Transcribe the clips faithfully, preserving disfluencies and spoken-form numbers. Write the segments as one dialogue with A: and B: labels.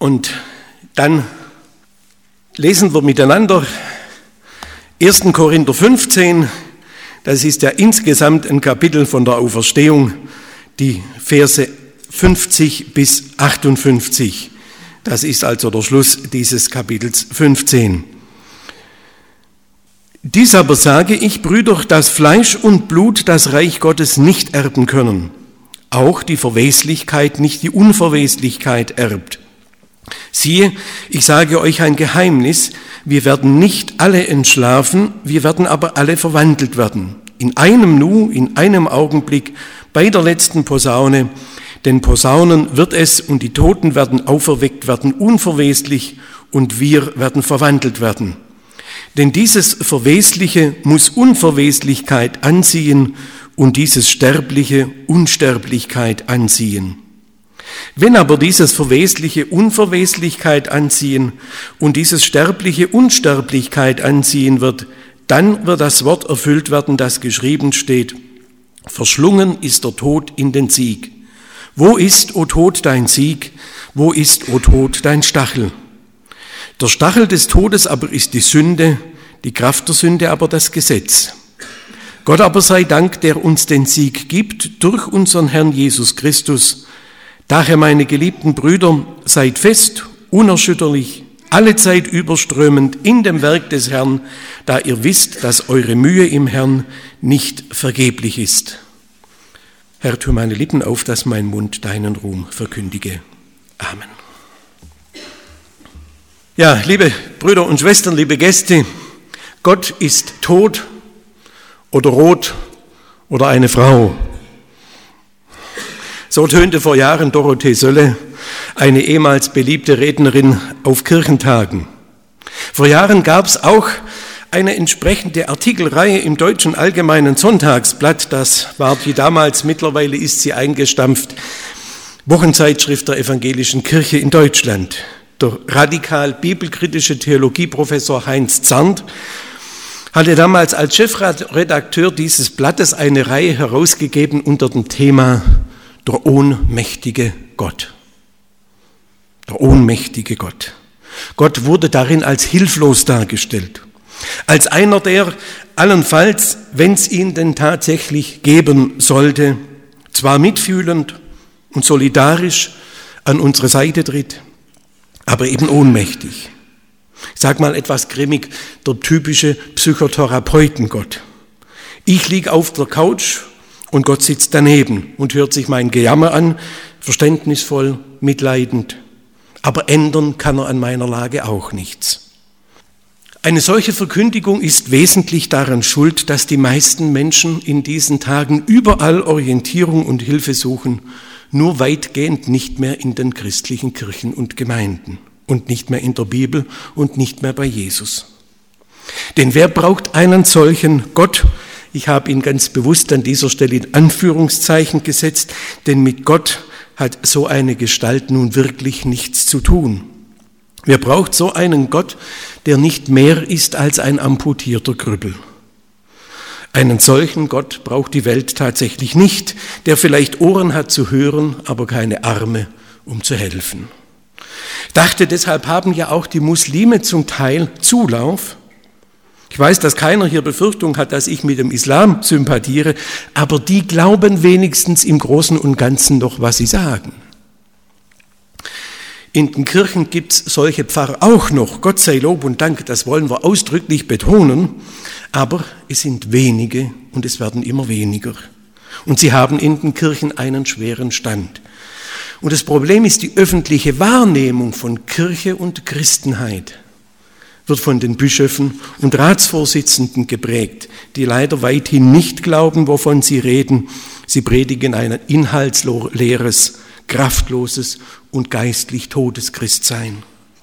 A: Und dann lesen wir miteinander ersten Korinther fünfzehn, das ist ja insgesamt ein Kapitel von der Auferstehung, die Verse fünfzig bis achtundfünfzig. Das ist also der Schluss dieses Kapitels fünfzehn. Dies aber sage ich, Brüder, dass Fleisch und Blut das Reich Gottes nicht erben können. Auch die Verweslichkeit nicht die Unverweslichkeit erbt. Siehe, ich sage euch ein Geheimnis, wir werden nicht alle entschlafen, wir werden aber alle verwandelt werden. In einem Nu, in einem Augenblick, bei der letzten Posaune, denn Posaunen wird es und die Toten werden auferweckt werden, unverweslich, und wir werden verwandelt werden. Denn dieses Verwesliche muss Unverweslichkeit anziehen und dieses Sterbliche Unsterblichkeit anziehen. Wenn aber dieses Verwesliche Unverweslichkeit anziehen und dieses Sterbliche Unsterblichkeit anziehen wird, dann wird das Wort erfüllt werden, das geschrieben steht: Verschlungen ist der Tod in den Sieg. Wo ist, o Tod, dein Sieg? Wo ist, o Tod, dein Stachel? Der Stachel des Todes aber ist die Sünde, die Kraft der Sünde aber das Gesetz. Gott aber sei Dank, der uns den Sieg gibt durch unseren Herrn Jesus Christus. Daher, meine geliebten Brüder, seid fest, unerschütterlich, allezeit überströmend in dem Werk des Herrn, da ihr wisst, dass eure Mühe im Herrn nicht vergeblich ist. Herr, tu meine Lippen auf, dass mein Mund deinen Ruhm verkündige. Amen. Ja, liebe Brüder und Schwestern, liebe Gäste, Gott ist tot oder rot oder eine Frau. So tönte vor Jahren Dorothee Sölle, eine ehemals beliebte Rednerin auf Kirchentagen. Vor Jahren gab es auch eine entsprechende Artikelreihe im Deutschen Allgemeinen Sonntagsblatt, das war die damals, mittlerweile ist sie eingestampft, Wochenzeitschrift der Evangelischen Kirche in Deutschland. Der radikal-bibelkritische Theologieprofessor Heinz Zarnt hatte damals als Chefredakteur dieses Blattes eine Reihe herausgegeben unter dem Thema Der ohnmächtige Gott. Der ohnmächtige Gott. Gott wurde darin als hilflos dargestellt. Als einer, der allenfalls, wenn es ihn denn tatsächlich geben sollte, zwar mitfühlend und solidarisch an unsere Seite tritt, aber eben ohnmächtig. Ich sag mal etwas grimmig, der typische Psychotherapeutengott. Ich liege auf der Couch und Gott sitzt daneben und hört sich mein Gejammer an, verständnisvoll, mitleidend. Aber ändern kann er an meiner Lage auch nichts. Eine solche Verkündigung ist wesentlich daran schuld, dass die meisten Menschen in diesen Tagen überall Orientierung und Hilfe suchen, nur weitgehend nicht mehr in den christlichen Kirchen und Gemeinden und nicht mehr in der Bibel und nicht mehr bei Jesus. Denn wer braucht einen solchen Gott? Ich habe ihn ganz bewusst an dieser Stelle in Anführungszeichen gesetzt, denn mit Gott hat so eine Gestalt nun wirklich nichts zu tun. Wer braucht so einen Gott, der nicht mehr ist als ein amputierter Krüppel? Einen solchen Gott braucht die Welt tatsächlich nicht, der vielleicht Ohren hat zu hören, aber keine Arme, um zu helfen. Ich dachte, deshalb haben ja auch die Muslime zum Teil Zulauf. Ich weiß, dass keiner hier Befürchtung hat, dass ich mit dem Islam sympathiere, aber die glauben wenigstens im Großen und Ganzen noch, was sie sagen. In den Kirchen gibt es solche Pfarrer auch noch, Gott sei Lob und Dank, das wollen wir ausdrücklich betonen, aber es sind wenige und es werden immer weniger. Und sie haben in den Kirchen einen schweren Stand. Und das Problem ist, die öffentliche Wahrnehmung von Kirche und Christenheit wird von den Bischöfen und Ratsvorsitzenden geprägt, die leider weithin nicht glauben, wovon sie reden. Sie predigen ein inhaltsleeres, kraftloses und geistlich totes Christsein.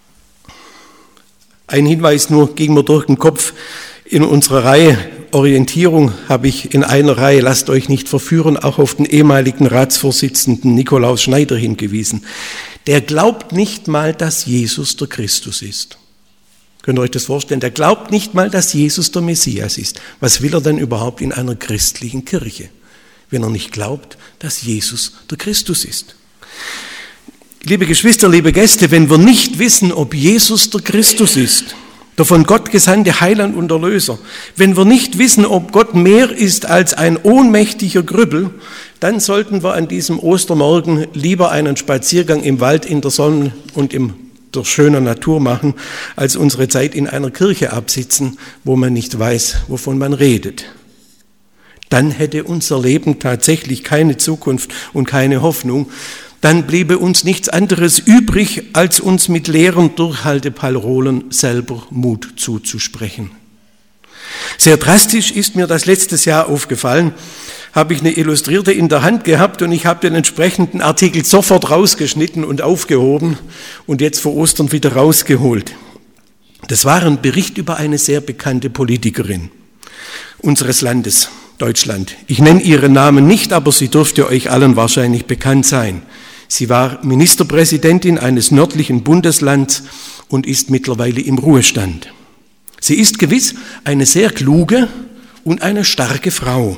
A: Ein Hinweis nur ging mir durch den Kopf. In unserer Reihe Orientierung habe ich in einer Reihe, lasst euch nicht verführen, auch auf den ehemaligen Ratsvorsitzenden Nikolaus Schneider hingewiesen. Der glaubt nicht mal, dass Jesus der Christus ist. Könnt ihr euch das vorstellen? Der glaubt nicht mal, dass Jesus der Messias ist. Was will er denn überhaupt in einer christlichen Kirche, wenn er nicht glaubt, dass Jesus der Christus ist? Liebe Geschwister, liebe Gäste, wenn wir nicht wissen, ob Jesus der Christus ist, der von Gott gesandte Heiland und Erlöser, wenn wir nicht wissen, ob Gott mehr ist als ein ohnmächtiger Grüppel, dann sollten wir an diesem Ostermorgen lieber einen Spaziergang im Wald in der Sonne und in der schönen Natur machen, als unsere Zeit in einer Kirche absitzen, wo man nicht weiß, wovon man redet. Dann hätte unser Leben tatsächlich keine Zukunft und keine Hoffnung. Dann bliebe uns nichts anderes übrig, als uns mit leeren Durchhalteparolen selber Mut zuzusprechen. Sehr drastisch ist mir das letztes Jahr aufgefallen, habe ich eine Illustrierte in der Hand gehabt und ich habe den entsprechenden Artikel sofort rausgeschnitten und aufgehoben und jetzt vor Ostern wieder rausgeholt. Das war ein Bericht über eine sehr bekannte Politikerin unseres Landes, Deutschland. Ich nenne ihren Namen nicht, aber sie dürfte euch allen wahrscheinlich bekannt sein. Sie war Ministerpräsidentin eines nördlichen Bundeslands und ist mittlerweile im Ruhestand. Sie ist gewiss eine sehr kluge und eine starke Frau.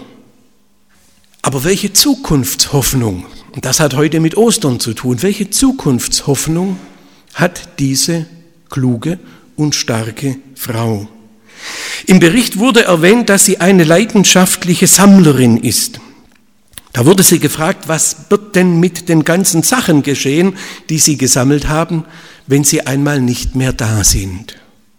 A: Aber welche Zukunftshoffnung, und das hat heute mit Ostern zu tun, welche Zukunftshoffnung hat diese kluge und starke Frau? Im Bericht wurde erwähnt, dass sie eine leidenschaftliche Sammlerin ist. Da wurde sie gefragt, was wird denn mit den ganzen Sachen geschehen, die sie gesammelt haben, wenn sie einmal nicht mehr da sind?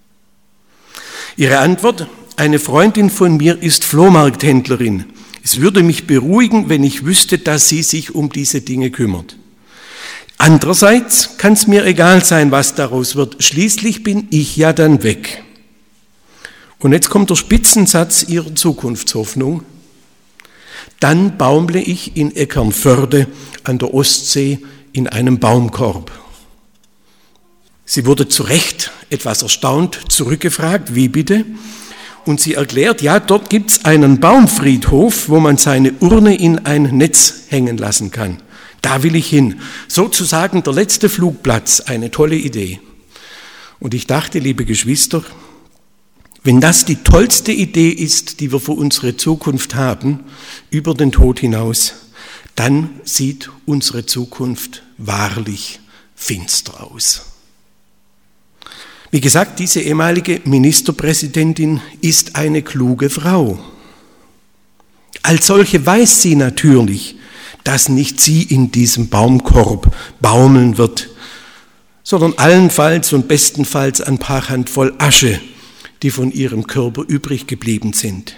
A: Ihre Antwort: Eine Freundin von mir ist Flohmarkthändlerin. Es würde mich beruhigen, wenn ich wüsste, dass sie sich um diese Dinge kümmert. Andererseits kann es mir egal sein, was daraus wird. Schließlich bin ich ja dann weg. Und jetzt kommt der Spitzensatz ihrer Zukunftshoffnung. Dann baumle ich in Eckernförde an der Ostsee in einem Baumkorb. Sie wurde zu Recht etwas erstaunt zurückgefragt, wie bitte? Und sie erklärt, ja, dort gibt's einen Baumfriedhof, wo man seine Urne in ein Netz hängen lassen kann. Da will ich hin. Sozusagen der letzte Flugplatz, eine tolle Idee. Und ich dachte, liebe Geschwister, wenn das die tollste Idee ist, die wir für unsere Zukunft haben, über den Tod hinaus, dann sieht unsere Zukunft wahrlich finster aus. Wie gesagt, diese ehemalige Ministerpräsidentin ist eine kluge Frau. Als solche weiß sie natürlich, dass nicht sie in diesem Baumkorb baumeln wird, sondern allenfalls und bestenfalls ein paar Handvoll Asche, die von ihrem Körper übrig geblieben sind.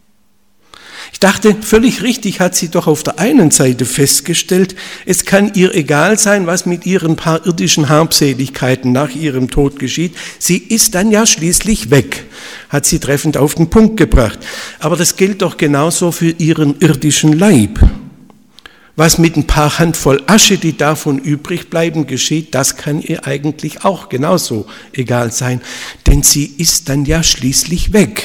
A: Ich dachte, völlig richtig hat sie doch auf der einen Seite festgestellt, es kann ihr egal sein, was mit ihren paar irdischen Habseligkeiten nach ihrem Tod geschieht. Sie ist dann ja schließlich weg, hat sie treffend auf den Punkt gebracht. Aber das gilt doch genauso für ihren irdischen Leib. Was mit ein paar Handvoll Asche, die davon übrig bleiben, geschieht, das kann ihr eigentlich auch genauso egal sein, denn sie ist dann ja schließlich weg.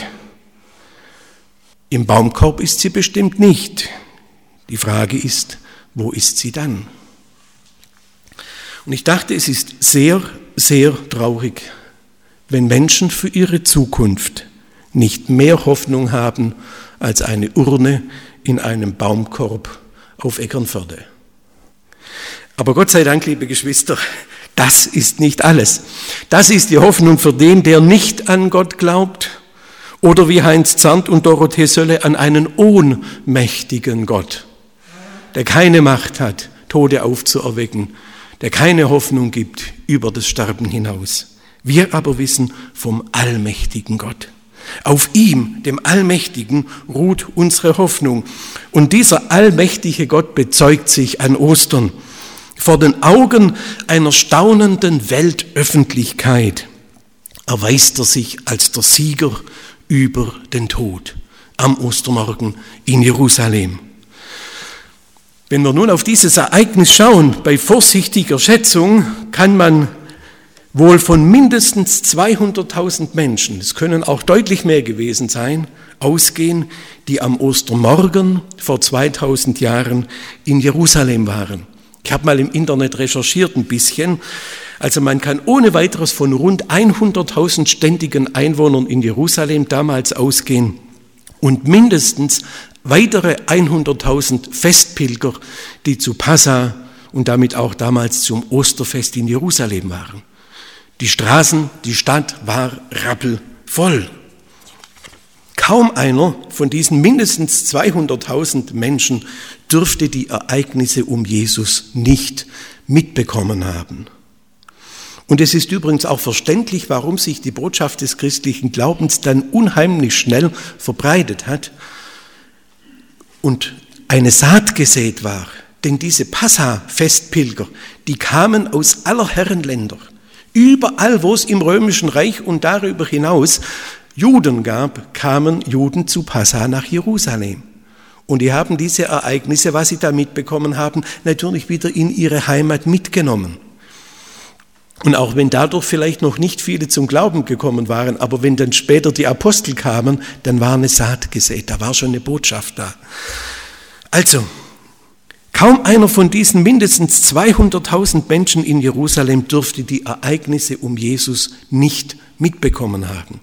A: Im Baumkorb ist sie bestimmt nicht. Die Frage ist, wo ist sie dann? Und ich dachte, es ist sehr, sehr traurig, wenn Menschen für ihre Zukunft nicht mehr Hoffnung haben als eine Urne in einem Baumkorb auf Eckernförde. Aber Gott sei Dank, liebe Geschwister, das ist nicht alles. Das ist die Hoffnung für den, der nicht an Gott glaubt oder wie Heinz Zandt und Dorothee Sölle an einen ohnmächtigen Gott, der keine Macht hat, Tote aufzuerwecken, der keine Hoffnung gibt über das Sterben hinaus. Wir aber wissen vom allmächtigen Gott. Auf ihm, dem Allmächtigen, ruht unsere Hoffnung. Und dieser allmächtige Gott bezeugt sich an Ostern vor den Augen einer staunenden Weltöffentlichkeit. Erweist er sich als der Sieger über den Tod am Ostermorgen in Jerusalem. Wenn wir nun auf dieses Ereignis schauen, bei vorsichtiger Schätzung kann man wohl von mindestens zweihunderttausend Menschen, es können auch deutlich mehr gewesen sein, ausgehen, die am Ostermorgen vor zweitausend Jahren in Jerusalem waren. Ich habe mal im Internet recherchiert ein bisschen. Also man kann ohne weiteres von rund hunderttausend ständigen Einwohnern in Jerusalem damals ausgehen und mindestens weitere hunderttausend Festpilger, die zu Passa und damit auch damals zum Osterfest in Jerusalem waren. Die Straßen, die Stadt war rappelvoll. Kaum einer von diesen mindestens zweihunderttausend Menschen dürfte die Ereignisse um Jesus nicht mitbekommen haben. Und es ist übrigens auch verständlich, warum sich die Botschaft des christlichen Glaubens dann unheimlich schnell verbreitet hat und eine Saat gesät war. Denn diese Passa-Festpilger, die kamen aus aller Herren Länder. Überall, wo es im Römischen Reich und darüber hinaus Juden gab, kamen Juden zu Passa nach Jerusalem. Und die haben diese Ereignisse, was sie da mitbekommen haben, natürlich wieder in ihre Heimat mitgenommen. Und auch wenn dadurch vielleicht noch nicht viele zum Glauben gekommen waren, aber wenn dann später die Apostel kamen, dann war eine Saat gesät, da war schon eine Botschaft da. Also, kaum einer von diesen mindestens zweihunderttausend Menschen in Jerusalem dürfte die Ereignisse um Jesus nicht mitbekommen haben.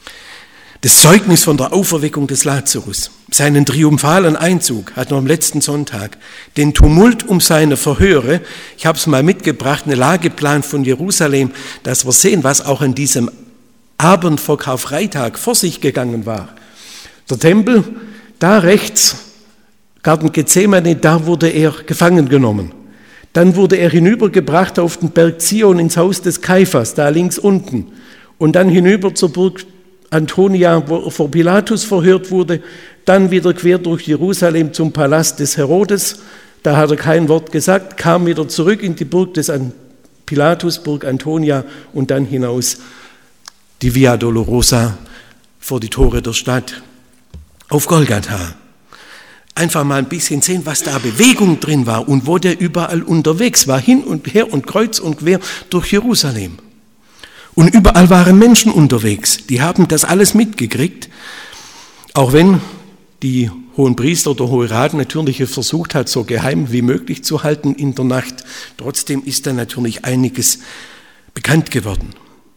A: Das Zeugnis von der Auferweckung des Lazarus, seinen triumphalen Einzug, hat noch am letzten Sonntag, den Tumult um seine Verhöre, ich habe es mal mitgebracht, eine Lageplan von Jerusalem, dass wir sehen, was auch an diesem Abend vor Karfreitag vor sich gegangen war. Der Tempel, da rechts, Garten Gethsemane, da wurde er gefangen genommen. Dann wurde er hinübergebracht auf den Berg Zion ins Haus des Kaiphas, da links unten. Und dann hinüber zur Burg Antonia, wo er vor Pilatus verhört wurde, dann wieder quer durch Jerusalem zum Palast des Herodes, da hat er kein Wort gesagt, kam wieder zurück in die Burg des Pilatus, Burg Antonia und dann hinaus die Via Dolorosa vor die Tore der Stadt auf Golgatha. Einfach mal ein bisschen sehen, was da Bewegung drin war und wo der überall unterwegs war, hin und her und kreuz und quer durch Jerusalem. Und überall waren Menschen unterwegs, die haben das alles mitgekriegt, auch wenn die Hohenpriester oder Hohe Rat natürlich versucht hat, so geheim wie möglich zu halten in der Nacht. Trotzdem ist da natürlich einiges bekannt geworden.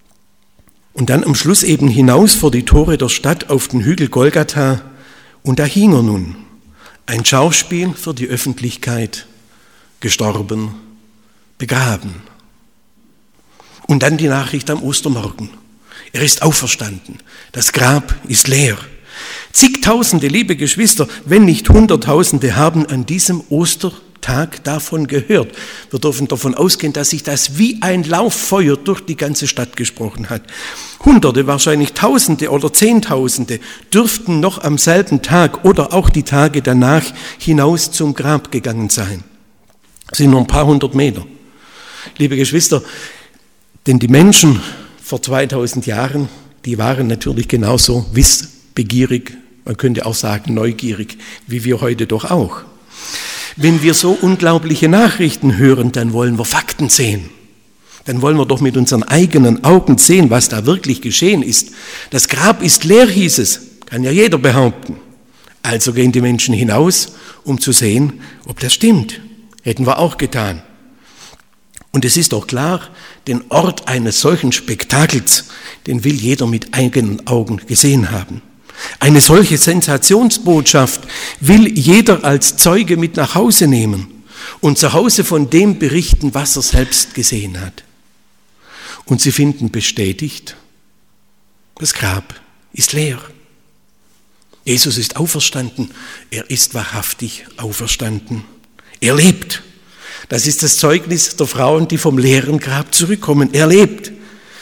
A: Und dann am Schluss eben hinaus vor die Tore der Stadt auf den Hügel Golgatha und da hing er nun. Ein Schauspiel für die Öffentlichkeit, gestorben, begraben. Und dann die Nachricht am Ostermorgen. Er ist auferstanden. Das Grab ist leer. Zigtausende, liebe Geschwister, wenn nicht Hunderttausende, haben an diesem Ostertag davon gehört. Wir dürfen davon ausgehen, dass sich das wie ein Lauffeuer durch die ganze Stadt gesprochen hat. Hunderte, wahrscheinlich Tausende oder Zehntausende dürften noch am selben Tag oder auch die Tage danach hinaus zum Grab gegangen sein. Das sind nur ein paar hundert Meter. Liebe Geschwister, denn die Menschen vor zweitausend Jahren, die waren natürlich genauso wissbegierig, man könnte auch sagen neugierig, wie wir heute doch auch. Wenn wir so unglaubliche Nachrichten hören, dann wollen wir Fakten sehen. Dann wollen wir doch mit unseren eigenen Augen sehen, was da wirklich geschehen ist. Das Grab ist leer, hieß es, kann ja jeder behaupten. Also gehen die Menschen hinaus, um zu sehen, ob das stimmt. Hätten wir auch getan. Und es ist doch klar, den Ort eines solchen Spektakels, den will jeder mit eigenen Augen gesehen haben. Eine solche Sensationsbotschaft will jeder als Zeuge mit nach Hause nehmen und zu Hause von dem berichten, was er selbst gesehen hat. Und sie finden bestätigt, das Grab ist leer. Jesus ist auferstanden, er ist wahrhaftig auferstanden. Er lebt. Das ist das Zeugnis der Frauen, die vom leeren Grab zurückkommen. Er lebt.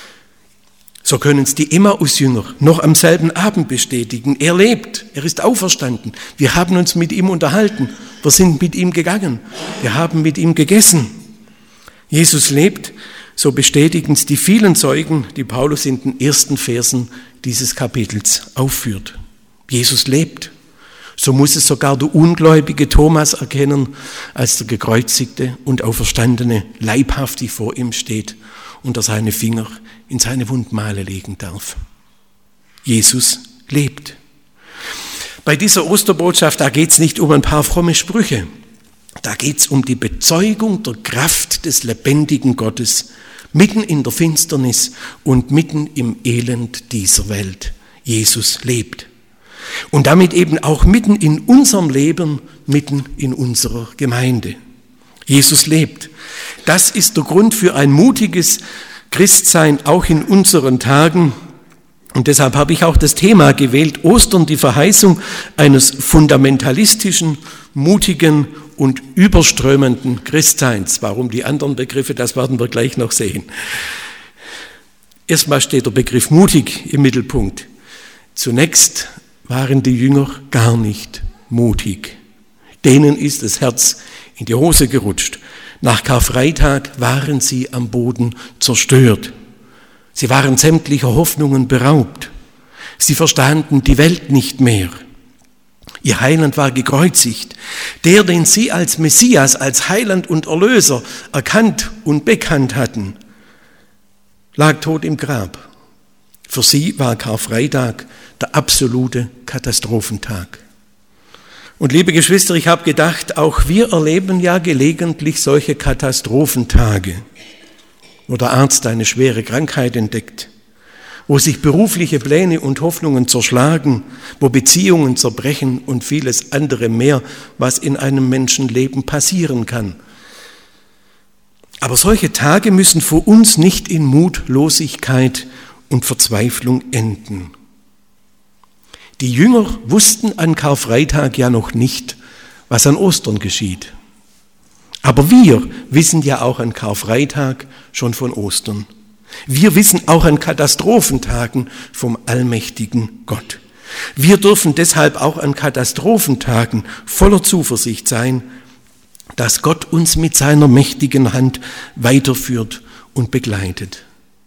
A: So können es die Emmaus-Jünger noch am selben Abend bestätigen. Er lebt. Er ist auferstanden. Wir haben uns mit ihm unterhalten. Wir sind mit ihm gegangen. Wir haben mit ihm gegessen. Jesus lebt. So bestätigen es die vielen Zeugen, die Paulus in den ersten Versen dieses Kapitels aufführt. Jesus lebt. So muss es sogar der ungläubige Thomas erkennen, als der gekreuzigte und auferstandene leibhaftig vor ihm steht und er seine Finger in seine Wundmale legen darf. Jesus lebt. Bei dieser Osterbotschaft, da geht es nicht um ein paar fromme Sprüche. Da geht es um die Bezeugung der Kraft des lebendigen Gottes mitten in der Finsternis und mitten im Elend dieser Welt. Jesus lebt. Und damit eben auch mitten in unserem Leben, mitten in unserer Gemeinde. Jesus lebt. Das ist der Grund für ein mutiges Christsein, auch in unseren Tagen. Und deshalb habe ich auch das Thema gewählt, Ostern, die Verheißung eines fundamentalistischen, mutigen und überströmenden Christseins. Warum die anderen Begriffe, das werden wir gleich noch sehen. Erstmal steht der Begriff mutig im Mittelpunkt. Zunächst waren die Jünger gar nicht mutig. Denen ist das Herz in die Hose gerutscht. Nach Karfreitag waren sie am Boden zerstört. Sie waren sämtlicher Hoffnungen beraubt. Sie verstanden die Welt nicht mehr. Ihr Heiland war gekreuzigt. Der, den sie als Messias, als Heiland und Erlöser erkannt und bekannt hatten, lag tot im Grab. Für sie war Karfreitag der absolute Katastrophentag. Und liebe Geschwister, ich habe gedacht, auch wir erleben ja gelegentlich solche Katastrophentage, wo der Arzt eine schwere Krankheit entdeckt, wo sich berufliche Pläne und Hoffnungen zerschlagen, wo Beziehungen zerbrechen und vieles andere mehr, was in einem Menschenleben passieren kann. Aber solche Tage müssen für uns nicht in Mutlosigkeit und Verzweiflung enden. Die Jünger wussten an Karfreitag ja noch nicht, was an Ostern geschieht. Aber wir wissen ja auch an Karfreitag schon von Ostern. Wir wissen auch an Katastrophentagen vom allmächtigen Gott. Wir dürfen deshalb auch an Katastrophentagen voller Zuversicht sein, dass Gott uns mit seiner mächtigen Hand weiterführt und begleitet.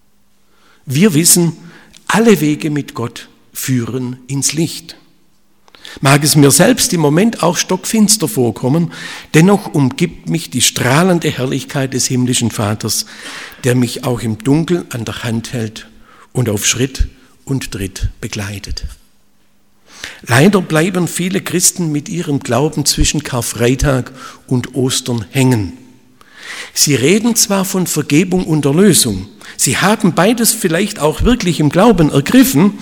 A: Wir wissen, alle Wege mit Gott führen ins Licht. Mag es mir selbst im Moment auch stockfinster vorkommen, dennoch umgibt mich die strahlende Herrlichkeit des himmlischen Vaters, der mich auch im Dunkeln an der Hand hält und auf Schritt und Tritt begleitet. Leider bleiben viele Christen mit ihrem Glauben zwischen Karfreitag und Ostern hängen. Sie reden zwar von Vergebung und Erlösung, sie haben beides vielleicht auch wirklich im Glauben ergriffen,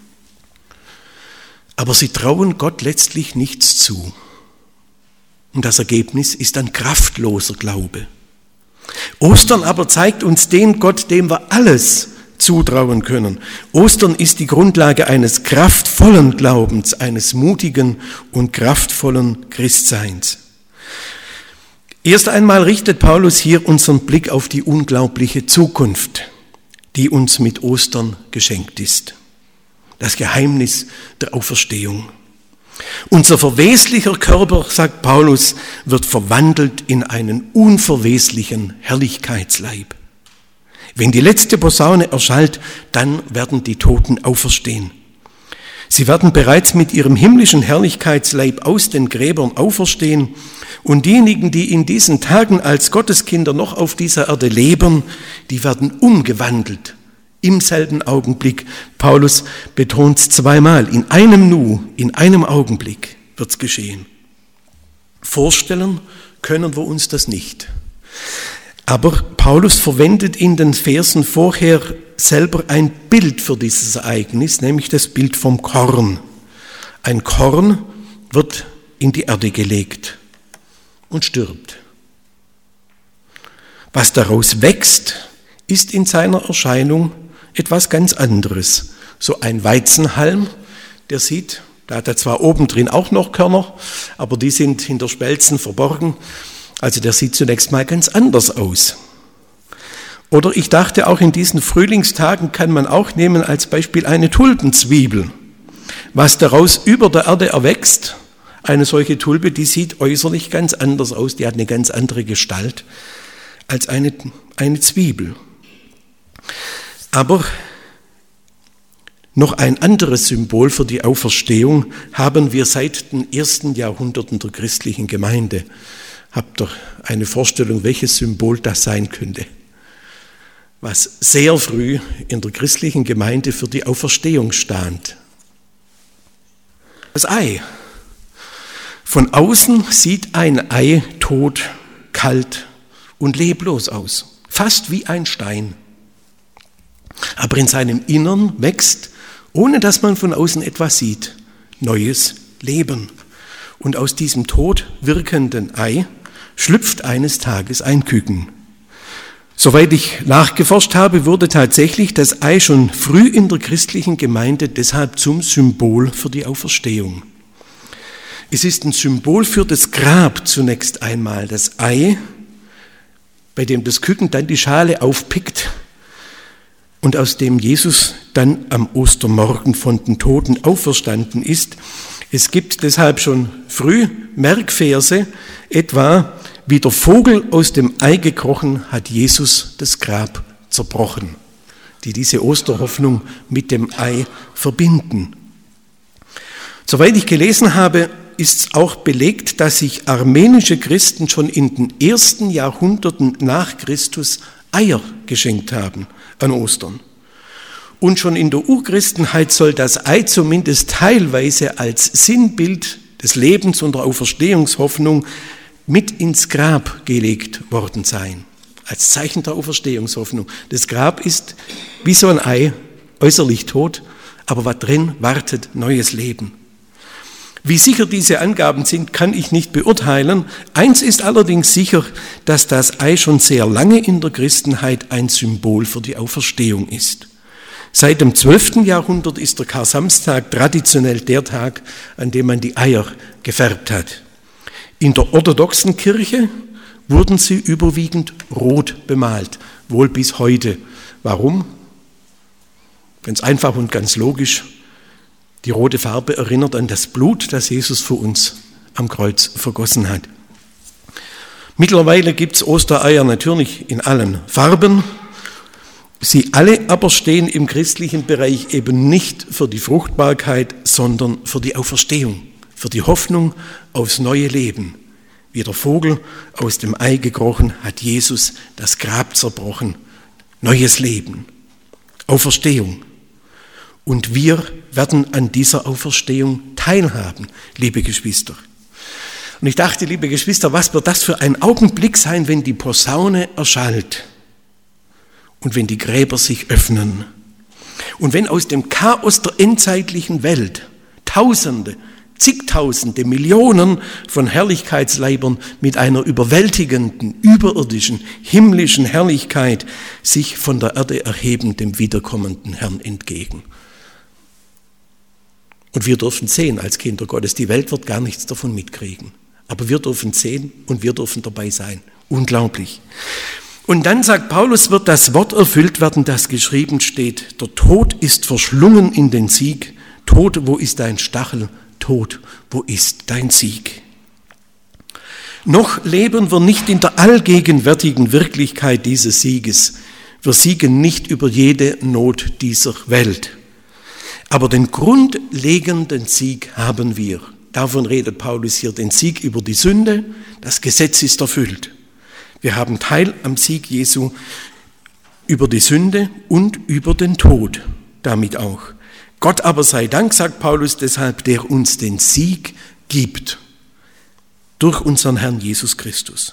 A: aber sie trauen Gott letztlich nichts zu. Und das Ergebnis ist ein kraftloser Glaube. Ostern aber zeigt uns den Gott, dem wir alles zutrauen können. Ostern ist die Grundlage eines kraftvollen Glaubens, eines mutigen und kraftvollen Christseins. Erst einmal richtet Paulus hier unseren Blick auf die unglaubliche Zukunft, die uns mit Ostern geschenkt ist. Das Geheimnis der Auferstehung. Unser verweslicher Körper, sagt Paulus, wird verwandelt in einen unverweslichen Herrlichkeitsleib. Wenn die letzte Posaune erschallt, dann werden die Toten auferstehen. Sie werden bereits mit ihrem himmlischen Herrlichkeitsleib aus den Gräbern auferstehen und diejenigen, die in diesen Tagen als Gotteskinder noch auf dieser Erde leben, die werden umgewandelt. Im selben Augenblick, Paulus betont es zweimal, in einem Nu, in einem Augenblick wird es geschehen. Vorstellen können wir uns das nicht. Aber Paulus verwendet in den Versen vorher selber ein Bild für dieses Ereignis, nämlich das Bild vom Korn. Ein Korn wird in die Erde gelegt und stirbt. Was daraus wächst, ist in seiner Erscheinung etwas ganz anderes. So ein Weizenhalm, der sieht, da hat er zwar oben drin auch noch Körner, aber die sind hinter Spelzen verborgen. Also der sieht zunächst mal ganz anders aus. Oder ich dachte, auch in diesen Frühlingstagen kann man auch nehmen als Beispiel eine Tulpenzwiebel. Was daraus über der Erde erwächst, eine solche Tulpe, die sieht äußerlich ganz anders aus, die hat eine ganz andere Gestalt als eine, eine Zwiebel. Aber noch ein anderes Symbol für die Auferstehung haben wir seit den ersten Jahrhunderten der christlichen Gemeinde. Habt ihr eine Vorstellung, welches Symbol das sein könnte? Was sehr früh in der christlichen Gemeinde für die Auferstehung stand. Das Ei. Von außen sieht ein Ei tot, kalt und leblos aus, fast wie ein Stein. Aber in seinem Innern wächst, ohne dass man von außen etwas sieht, neues Leben. Und aus diesem tot wirkenden Ei schlüpft eines Tages ein Küken. Soweit ich nachgeforscht habe, wurde tatsächlich das Ei schon früh in der christlichen Gemeinde deshalb zum Symbol für die Auferstehung. Es ist ein Symbol für das Grab zunächst einmal, das Ei, bei dem das Küken dann die Schale aufpickt und aus dem Jesus dann am Ostermorgen von den Toten auferstanden ist. Es gibt deshalb schon früh Merkverse, etwa wie der Vogel aus dem Ei gekrochen, hat Jesus das Grab zerbrochen, die diese Osterhoffnung mit dem Ei verbinden. Soweit ich gelesen habe, ist es auch belegt, dass sich armenische Christen schon in den ersten Jahrhunderten nach Christus Eier geschenkt haben an Ostern. Und schon in der Urchristenheit soll das Ei zumindest teilweise als Sinnbild des Lebens und der Auferstehungshoffnung mit ins Grab gelegt worden sein, als Zeichen der Auferstehungshoffnung. Das Grab ist wie so ein Ei, äußerlich tot, aber was drin wartet, neues Leben. Wie sicher diese Angaben sind, kann ich nicht beurteilen. Eins ist allerdings sicher, dass das Ei schon sehr lange in der Christenheit ein Symbol für die Auferstehung ist. Seit dem zwölften Jahrhundert ist der Kar-Samstag traditionell der Tag, an dem man die Eier gefärbt hat. In der orthodoxen Kirche wurden sie überwiegend rot bemalt, wohl bis heute. Warum? Ganz einfach und ganz logisch. Die rote Farbe erinnert an das Blut, das Jesus für uns am Kreuz vergossen hat. Mittlerweile gibt es Ostereier natürlich in allen Farben. Sie alle aber stehen im christlichen Bereich eben nicht für die Fruchtbarkeit, sondern für die Auferstehung, für die Hoffnung aufs neue Leben. Wie der Vogel aus dem Ei gekrochen, hat Jesus das Grab zerbrochen. Neues Leben, Auferstehung. Und wir werden an dieser Auferstehung teilhaben, liebe Geschwister. Und ich dachte, liebe Geschwister, was wird das für ein Augenblick sein, wenn die Posaune erschallt und wenn die Gräber sich öffnen und wenn aus dem Chaos der endzeitlichen Welt Tausende, zigtausende, Millionen von Herrlichkeitsleibern mit einer überwältigenden, überirdischen, himmlischen Herrlichkeit sich von der Erde erheben dem wiederkommenden Herrn entgegen. Und wir dürfen sehen als Kinder Gottes, die Welt wird gar nichts davon mitkriegen. Aber wir dürfen sehen und wir dürfen dabei sein. Unglaublich. Und dann sagt Paulus, wird das Wort erfüllt werden, das geschrieben steht. Der Tod ist verschlungen in den Sieg. Tod, wo ist dein Stachel? Tod, wo ist dein Sieg? Noch leben wir nicht in der allgegenwärtigen Wirklichkeit dieses Sieges. Wir siegen nicht über jede Not dieser Welt. Aber den grundlegenden Sieg haben wir. Davon redet Paulus hier, den Sieg über die Sünde. Das Gesetz ist erfüllt. Wir haben Teil am Sieg Jesu über die Sünde und über den Tod, damit auch. Gott aber sei Dank, sagt Paulus deshalb, der uns den Sieg gibt durch unseren Herrn Jesus Christus.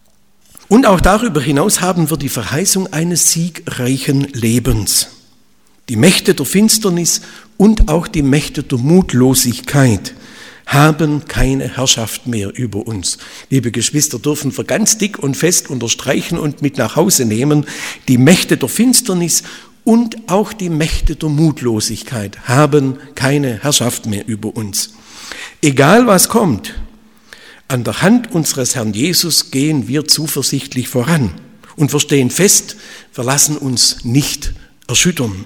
A: Und auch darüber hinaus haben wir die Verheißung eines siegreichen Lebens. Die Mächte der Finsternis und auch die Mächte der Mutlosigkeit haben keine Herrschaft mehr über uns. Liebe Geschwister, dürfen wir ganz dick und fest unterstreichen und mit nach Hause nehmen, die Mächte der Finsternis und auch die Mächte der Mutlosigkeit haben keine Herrschaft mehr über uns. Egal was kommt, an der Hand unseres Herrn Jesus gehen wir zuversichtlich voran und wir stehen fest, wir lassen uns nicht erschüttern.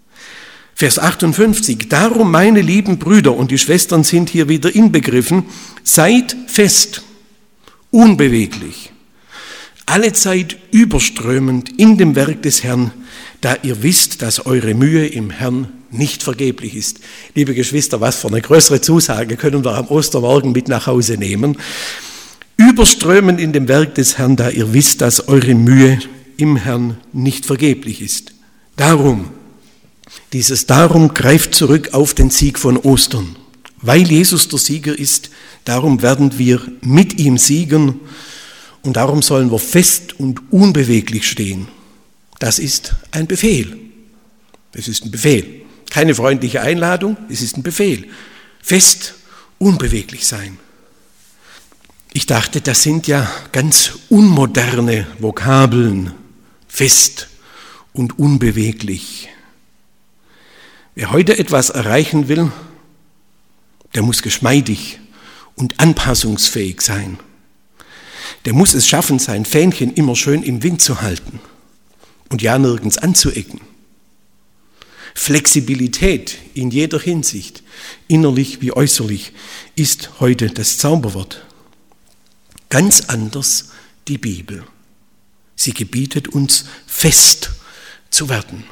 A: Vers achtundfünfzig, darum meine lieben Brüder, und die Schwestern sind hier wieder inbegriffen, seid fest, unbeweglich, allezeit überströmend in dem Werk des Herrn, da ihr wisst, dass eure Mühe im Herrn nicht vergeblich ist. Liebe Geschwister, was für eine größere Zusage können wir am Ostermorgen mit nach Hause nehmen. Überströmend in dem Werk des Herrn, da ihr wisst, dass eure Mühe im Herrn nicht vergeblich ist. Darum, dieses Darum greift zurück auf den Sieg von Ostern. Weil Jesus der Sieger ist, darum werden wir mit ihm siegen und darum sollen wir fest und unbeweglich stehen. Das ist ein Befehl. Es ist ein Befehl. Keine freundliche Einladung, es ist ein Befehl. Fest, unbeweglich sein. Ich dachte, das sind ja ganz unmoderne Vokabeln, fest und unbeweglich. Wer heute etwas erreichen will, der muss geschmeidig und anpassungsfähig sein. Der muss es schaffen, sein Fähnchen immer schön im Wind zu halten und ja nirgends anzuecken. Flexibilität in jeder Hinsicht, innerlich wie äußerlich, ist heute das Zauberwort. Ganz anders die Bibel. Sie gebietet uns, fest zu werden.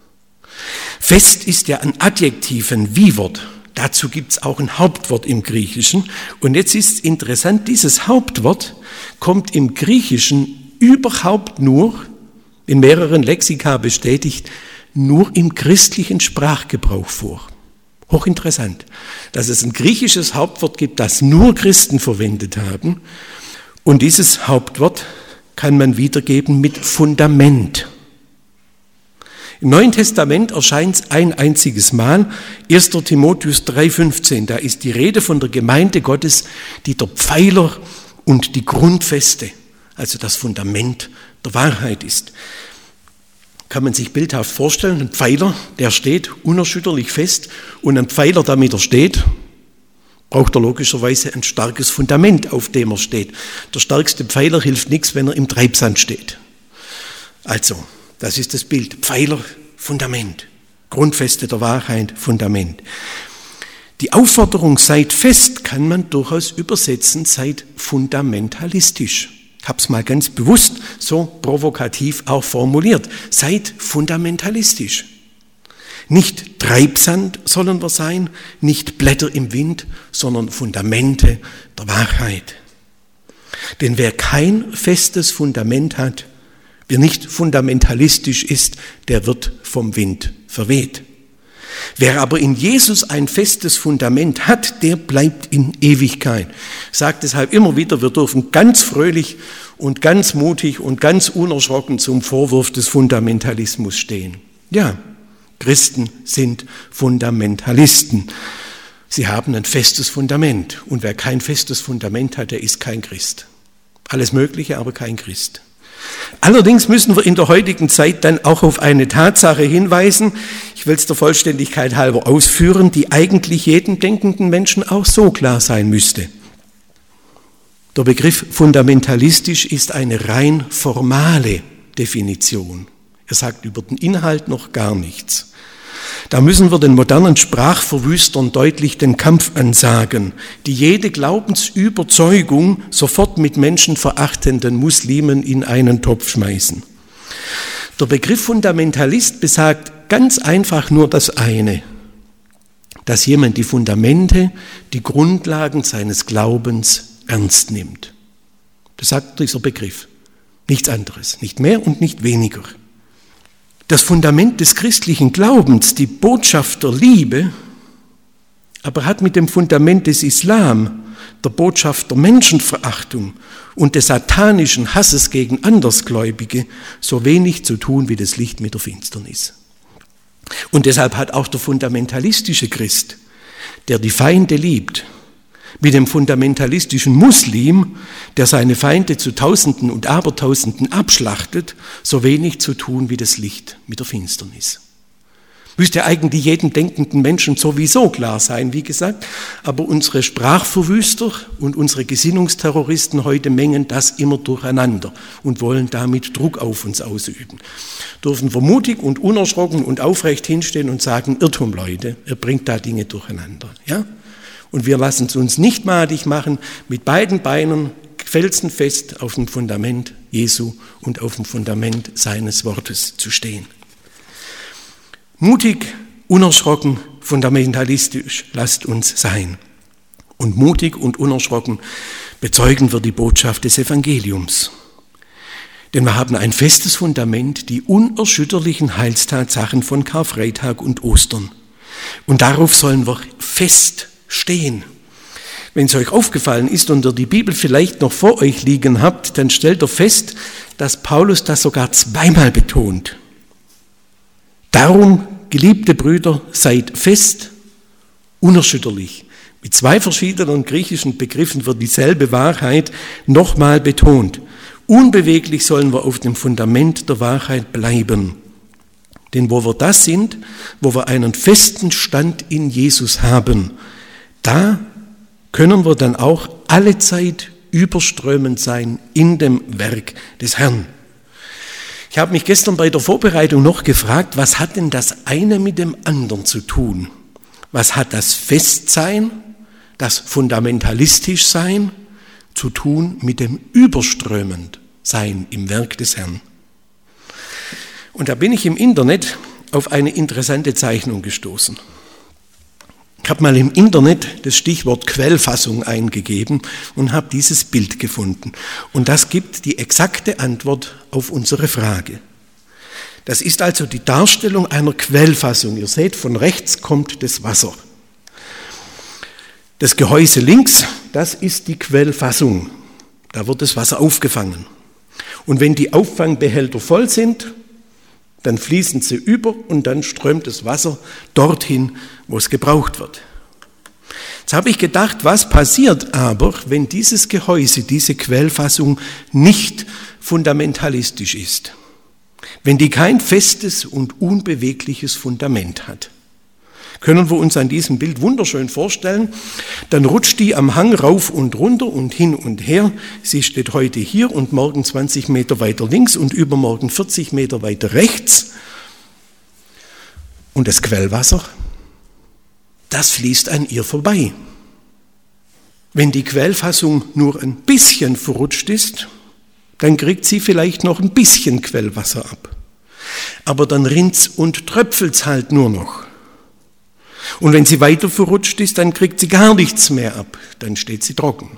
A: Fest ist ja ein Adjektiv, ein Wie-Wort. Dazu gibt es auch ein Hauptwort im Griechischen. Und jetzt ist interessant, dieses Hauptwort kommt im Griechischen überhaupt nur, in mehreren Lexika bestätigt, nur im christlichen Sprachgebrauch vor. Hochinteressant, dass es ein griechisches Hauptwort gibt, das nur Christen verwendet haben. Und dieses Hauptwort kann man wiedergeben mit Fundament. Im Neuen Testament erscheint es ein einziges Mal, erster Timotheus drei fünfzehn, da ist die Rede von der Gemeinde Gottes, die der Pfeiler und die Grundfeste, also das Fundament der Wahrheit ist. Kann man sich bildhaft vorstellen, ein Pfeiler, der steht unerschütterlich fest, und ein Pfeiler, damit er steht, braucht er logischerweise ein starkes Fundament, auf dem er steht. Der stärkste Pfeiler hilft nichts, wenn er im Treibsand steht. Also, das ist das Bild. Pfeiler, Fundament. Grundfeste der Wahrheit, Fundament. Die Aufforderung, seid fest, kann man durchaus übersetzen, seid fundamentalistisch. Ich habe es mal ganz bewusst so provokativ auch formuliert. Seid fundamentalistisch. Nicht Treibsand sollen wir sein, nicht Blätter im Wind, sondern Fundamente der Wahrheit. Denn wer kein festes Fundament hat, wer nicht fundamentalistisch ist, der wird vom Wind verweht. Wer aber in Jesus ein festes Fundament hat, der bleibt in Ewigkeit. Ich sage deshalb immer wieder, wir dürfen ganz fröhlich und ganz mutig und ganz unerschrocken zum Vorwurf des Fundamentalismus stehen. Ja, Christen sind Fundamentalisten. Sie haben ein festes Fundament. Und wer kein festes Fundament hat, der ist kein Christ. Alles Mögliche, aber kein Christ. Allerdings müssen wir in der heutigen Zeit dann auch auf eine Tatsache hinweisen, ich will es der Vollständigkeit halber ausführen, die eigentlich jedem denkenden Menschen auch so klar sein müsste. Der Begriff fundamentalistisch ist eine rein formale Definition. Er sagt über den Inhalt noch gar nichts. Da müssen wir den modernen Sprachverwüstern deutlich den Kampf ansagen, die jede Glaubensüberzeugung sofort mit menschenverachtenden Muslimen in einen Topf schmeißen. Der Begriff Fundamentalist besagt ganz einfach nur das eine, dass jemand die Fundamente, die Grundlagen seines Glaubens ernst nimmt. Das sagt dieser Begriff. Nichts anderes, nicht mehr und nicht weniger. Das Fundament des christlichen Glaubens, die Botschaft der Liebe, aber hat mit dem Fundament des Islam, der Botschaft der Menschenverachtung und des satanischen Hasses gegen Andersgläubige so wenig zu tun wie das Licht mit der Finsternis. Und deshalb hat auch der fundamentalistische Christ, der die Feinde liebt, mit dem fundamentalistischen Muslim, der seine Feinde zu Tausenden und Abertausenden abschlachtet, so wenig zu tun wie das Licht mit der Finsternis. Müsste eigentlich jedem denkenden Menschen sowieso klar sein, wie gesagt, aber unsere Sprachverwüster und unsere Gesinnungsterroristen heute mengen das immer durcheinander und wollen damit Druck auf uns ausüben. Dürfen wir mutig und unerschrocken und aufrecht hinstehen und sagen, Irrtum, Leute, ihr bringt da Dinge durcheinander, ja? Und wir lassen es uns nicht madig machen, mit beiden Beinen felsenfest auf dem Fundament Jesu und auf dem Fundament seines Wortes zu stehen. Mutig, unerschrocken, fundamentalistisch, lasst uns sein. Und mutig und unerschrocken bezeugen wir die Botschaft des Evangeliums. Denn wir haben ein festes Fundament, die unerschütterlichen Heilstatsachen von Karfreitag und Ostern. Und darauf sollen wir fest stehen. Wenn es euch aufgefallen ist und ihr die Bibel vielleicht noch vor euch liegen habt, dann stellt ihr fest, dass Paulus das sogar zweimal betont. Darum, geliebte Brüder, seid fest, unerschütterlich, Mit zwei verschiedenen griechischen Begriffen wird dieselbe Wahrheit nochmal betont. Unbeweglich sollen wir auf dem Fundament der Wahrheit bleiben. Denn wo wir das sind, wo wir einen festen Stand in Jesus haben, da können wir dann auch allezeit überströmend sein in dem Werk des Herrn. Ich habe mich gestern bei der Vorbereitung noch gefragt, was hat denn das eine mit dem anderen zu tun? Was hat das Festsein, das fundamentalistisch sein, zu tun mit dem überströmend sein im Werk des Herrn? Und da bin ich im Internet auf eine interessante Zeichnung gestoßen. Ich habe mal im Internet das Stichwort Quellfassung eingegeben und habe dieses Bild gefunden. Und das gibt die exakte Antwort auf unsere Frage. Das ist also die Darstellung einer Quellfassung. Ihr seht, von rechts kommt das Wasser. Das Gehäuse links, das ist die Quellfassung. Da wird das Wasser aufgefangen. Und wenn die Auffangbehälter voll sind, dann fließen sie über und dann strömt das Wasser dorthin, wo es gebraucht wird. Jetzt habe ich gedacht, was passiert aber, wenn dieses Gehäuse, diese Quellfassung nicht fundamentalistisch ist? Wenn die kein festes und unbewegliches Fundament hat? Können wir uns an diesem Bild wunderschön vorstellen, dann rutscht die am Hang rauf und runter und hin und her. Sie steht heute hier und morgen zwanzig Meter weiter links und übermorgen vierzig Meter weiter rechts. Und das Quellwasser, das fließt an ihr vorbei. Wenn die Quellfassung nur ein bisschen verrutscht ist, dann kriegt sie vielleicht noch ein bisschen Quellwasser ab. Aber dann rinnt's und tröpfelt's halt nur noch. Und wenn sie weiter verrutscht ist, dann kriegt sie gar nichts mehr ab, dann steht sie trocken.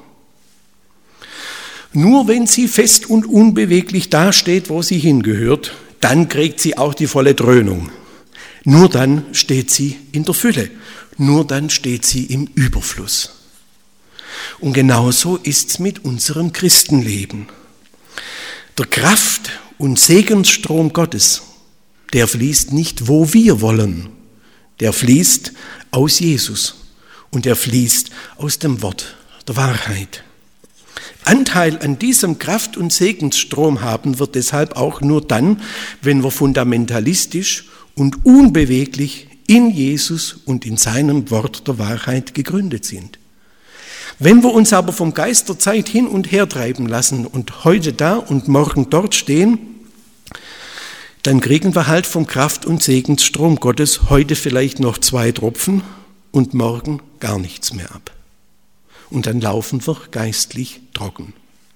A: Nur wenn sie fest und unbeweglich dasteht, wo sie hingehört, dann kriegt sie auch die volle Dröhnung. Nur dann steht sie in der Fülle, nur dann steht sie im Überfluss. Und genauso ist's mit unserem Christenleben. Der Kraft- und Segensstrom Gottes, der fließt nicht, wo wir wollen. Der fließt aus Jesus und der fließt aus dem Wort der Wahrheit. Anteil an diesem Kraft- und Segensstrom haben wir deshalb auch nur dann, wenn wir fundamentalistisch und unbeweglich in Jesus und in seinem Wort der Wahrheit gegründet sind. Wenn wir uns aber vom Geist der Zeit hin und her treiben lassen und heute da und morgen dort stehen, dann kriegen wir halt vom Kraft- und Segensstrom Gottes heute vielleicht noch zwei Tropfen und morgen gar nichts mehr ab. Und dann laufen wir geistlich trocken.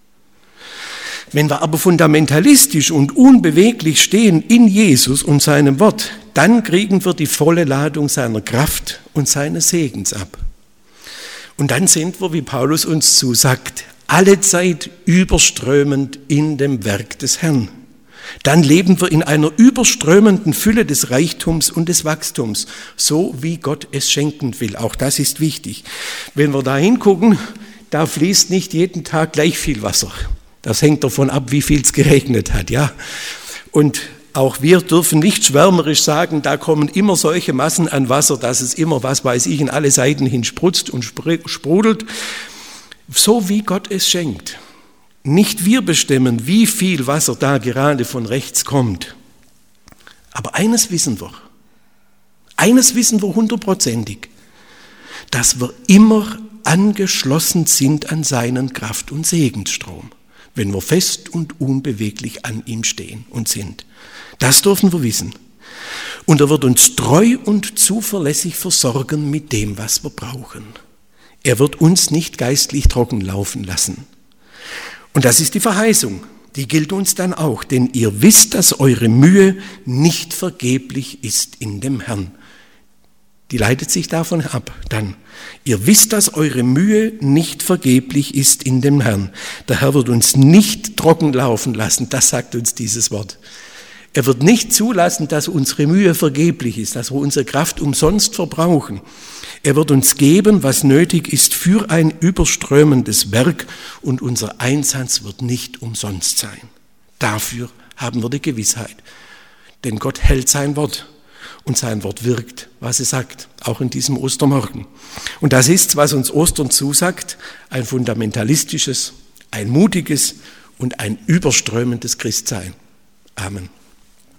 A: Wenn wir aber fundamentalistisch und unbeweglich stehen in Jesus und seinem Wort, dann kriegen wir die volle Ladung seiner Kraft und seines Segens ab. Und dann sind wir, wie Paulus uns zusagt, allezeit überströmend in dem Werk des Herrn. Dann leben wir in einer überströmenden Fülle des Reichtums und des Wachstums, so wie Gott es schenken will. Auch das ist wichtig. Wenn wir da hingucken, da fließt nicht jeden Tag gleich viel Wasser. Das hängt davon ab, wie viel es geregnet hat, ja. Und auch wir dürfen nicht schwärmerisch sagen, da kommen immer solche Massen an Wasser, dass es immer, was weiß ich, in alle Seiten hin sprutzt und sprudelt. So wie Gott es schenkt. Nicht wir bestimmen, wie viel Wasser da gerade von rechts kommt. Aber eines wissen wir, eines wissen wir hundertprozentig, dass wir immer angeschlossen sind an seinen Kraft- und Segensstrom, wenn wir fest und unbeweglich an ihm stehen und sind. Das dürfen wir wissen. Und er wird uns treu und zuverlässig versorgen mit dem, was wir brauchen. Er wird uns nicht geistlich trocken laufen lassen. Und das ist die Verheißung, die gilt uns dann auch, denn ihr wisst, dass eure Mühe nicht vergeblich ist in dem Herrn. Die leitet sich davon ab, dann. Ihr wisst, dass eure Mühe nicht vergeblich ist in dem Herrn. Der Herr wird uns nicht trocken laufen lassen, das sagt uns dieses Wort. Er wird nicht zulassen, dass unsere Mühe vergeblich ist, dass wir unsere Kraft umsonst verbrauchen. Er wird uns geben, was nötig ist für ein überströmendes Werk und unser Einsatz wird nicht umsonst sein. Dafür haben wir die Gewissheit. Denn Gott hält sein Wort und sein Wort wirkt, was es sagt, auch in diesem Ostermorgen. Und das ist, was uns Ostern zusagt, ein fundamentalistisches, ein mutiges und ein überströmendes Christsein. Amen.